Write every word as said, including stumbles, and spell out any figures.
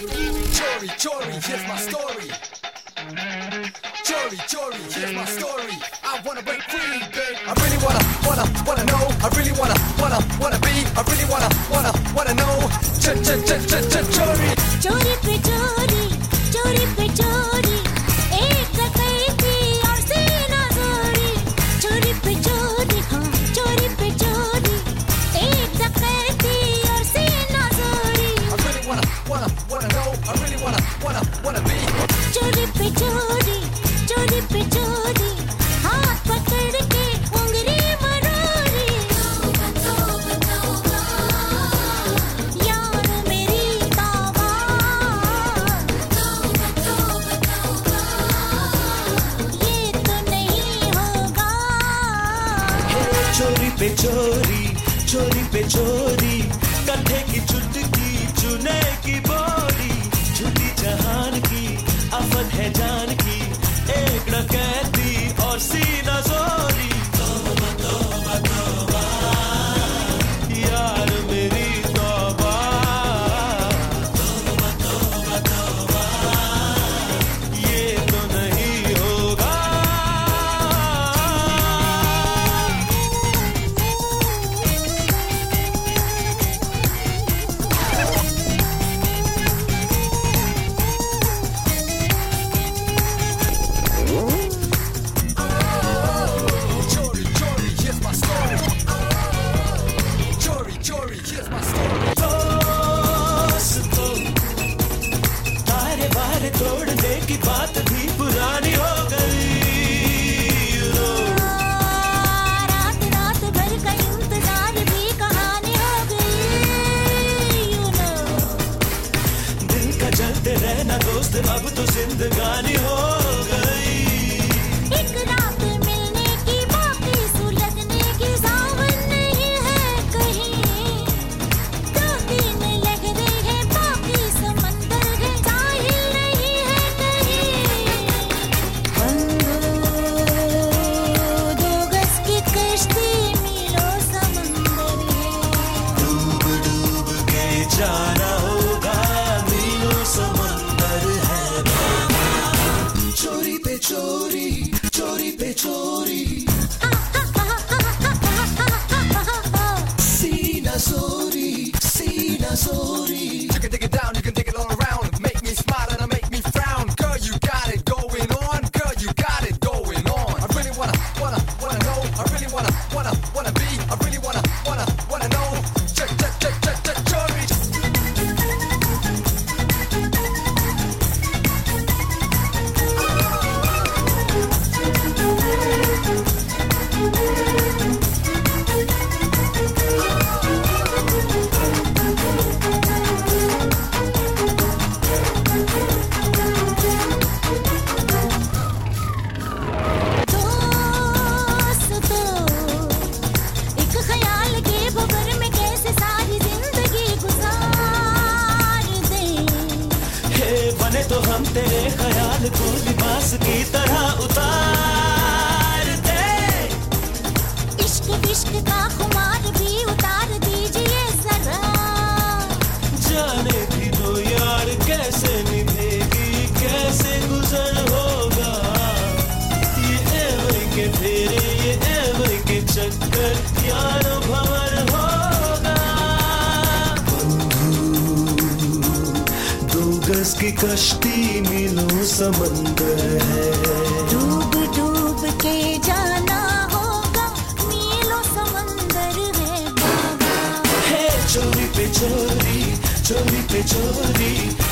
Chori, chori, here's my story. Chori, chori, here's my story. I wanna break free, babe. I really wanna, wanna, wanna know. I really wanna, wanna, wanna be. I really wanna, wanna, wanna know. Ch ch ch ch ch chori. चोरी पे चोरी, चोरी पे चोरी, एक डकैती और सीना चोरी. चोरी पे चोरी, हाँ चोरी पे चोरी, एक डकैती और सीना चोरी. I really wanna, wanna, wanna know. I really wanna, wanna, wanna be. चोरी पे चोरी, चोरी पे चोरी, हाथ पकड़ के उंगली मरोरी. यार मेरी तौबा, ये तो नहीं होगा. चोरी पे चोरी, चोरी पे चोरी, कंधे की चुटकी चुने की बोली, झूठी जहान की आफत है जान की, एक डकैती और सीना जोरी. तौबा तौबा तौबा, यार मेरी तौबा. तौबा तौबा तौबा, ये तो नहीं होगा. Chori, chori, here's my story. Chori, chori, here's my story. दोस्तों, तारे बारे तोड़ने की बात भी पुरानी हो गई. You know, रात रात भर का इंतजार भी कहानी हो गई. You know, दिल का जलते रहना दोस्त अब तो जिंदगानी हो गई. एक रात मिलने की बाकी सुलगने की सावन नहीं है कहीं. दो दिन लहरें हैं बाकी समंदर है, साहिल नहीं है कहीं. दो गज की कश्ती मीलों समंदर है. डूब डूब के जाना होगा, मीलों समंदर है. चोरी पे चोरी, चोरी पे चोरी, सीना सोरी, सीना सोरी. You can dig it down, you can dig it all around. Make me smile and make me frown. Girl, you got it going on. Girl, you got it going on. I really wanna, wanna, wanna know. I really wanna, wanna, wanna be. I really wanna, wanna, wanna know. Check, check, check, check, check, chori. दोस्तों, एक ख्याल के भंवर में कैसे सारी जिंदगी गुजार दें. हे बने तो हम तेरे ख्याल को लिबास की तरह उतार दे. इश्क विश्क का खुमार भी उतार दीजिए जरा. जाने भी दो यार कैसे निभेगी, कैसे गुजर होगा. ये एवं के फेरे, ये एवं के चक्कर, यार भंवर होगा. दो गज की कश्ती मीलों समंदर है. डूब डूब के जाना होगा, मीलों समंदर है बाबा. हे चोरी पे चोरी, चोरी पे चोरी,